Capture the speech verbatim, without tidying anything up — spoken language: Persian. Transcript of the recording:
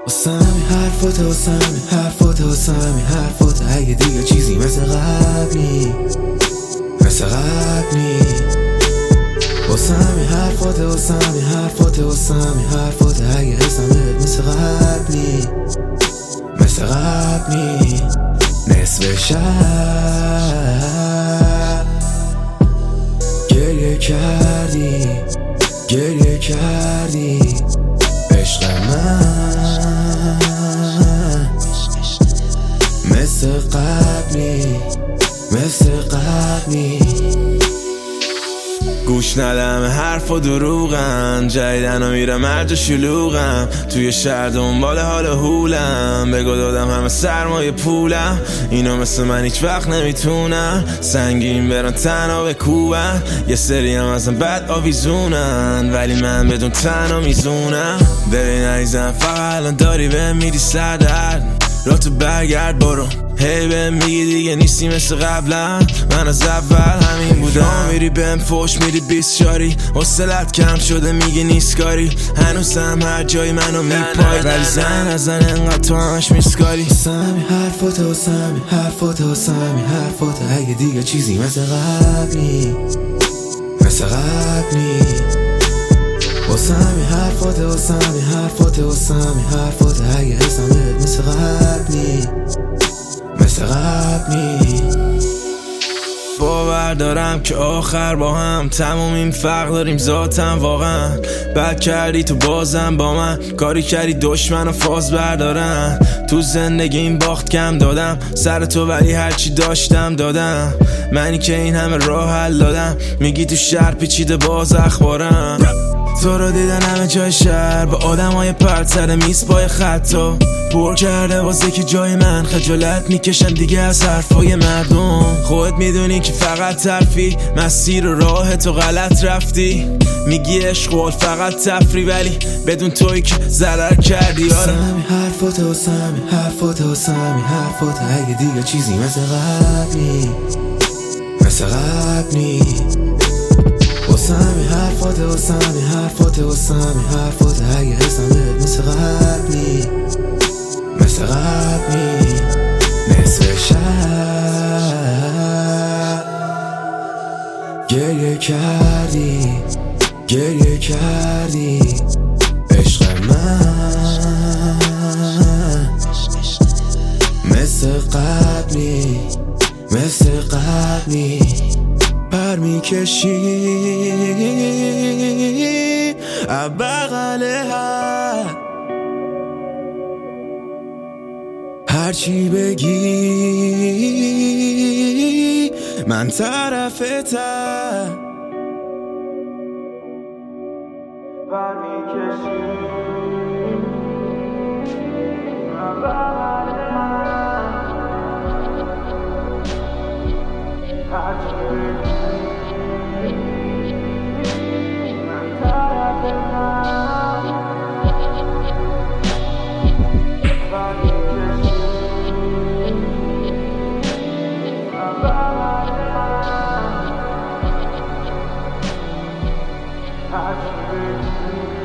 واسه همین حرفات واسه همین حرفات واسه همین حرفات اگه دیگه چیزی مثل قبل نی مثل قبل نی واسه همین حرفات واسه همین حرفات واسه همین حرفات اگه حسمت مثل قبل نی مثل قبل نی نصف شب گریه کردی گریه کردی عشق من مثل قبلی مثل قبلی گوش ندم حرف و دروغم جدیدن و میرم مرج شلوغم توی شهر دنبال حال هولم بگو دادم همه سرمایه پولم اینو مثل من هیچ وقت نمیتونن سنگین برن تنها بکوبن یه سری هم ازم بد آویزونن ولی من بدون تنها میزونم ببین عزیزم فقط الان داری بهم میدی سردرد را تو برگرد برو هی بهم میگی دیگه نیستی مثل قبلا من از اول همین بودم میری بهم فوش میری بیست شاری حوصلت کم شده میگی نیست کاری هنوزم هر جای منو میپای ولی زن از زن انقدر تو همش میسکاری واسه همین حرفات واسه همین حرفات واسه همین حرفات اگه دیگه چیزی مثل قبلی مثل قبلی واسه همین حرفات واسه همین حرفات واسه همین حرفات اگه حسمت مثل قبلی مثل قبلی باور دارم که آخر با هم تمام این فرق داریم ذاتم واقعا بد کردی تو بازم با من کاری کردی دشمن و فاز بردارم تو زندگی این باخت کم دادم سر تو ولی هرچی داشتم دادم منی که این همه راه حل دادم میگی تو شهر پیچیده باز اخبارم تو رو دیدن همه جای شهر با آدم های پرد سر میز پای خطا پر کرده واسه که جای من خجالت میکشم دیگه از حرفای مردم خودت میدونی که فقط ترفی مسیر و راه تو غلط رفتی میگی عشق فقط تفری ولی بدون توی که ضرر کردی آره همین حرفات واسه همین حرفات واسه همین حرفات اگه دیگه چیزی مثل قبلی مثل قبلی واسه همین حرفات واسه همین حرفات واسه همین حرفات اگه حسمت مثل قبلی مثل قبلی نصف شب گریه کردی گریه کردی عشق من مثل قبلی مثل قبلی پر میکشی بغل هر هرچی بگی من طرفتم پر میکشی بغل هر هرچی بگی I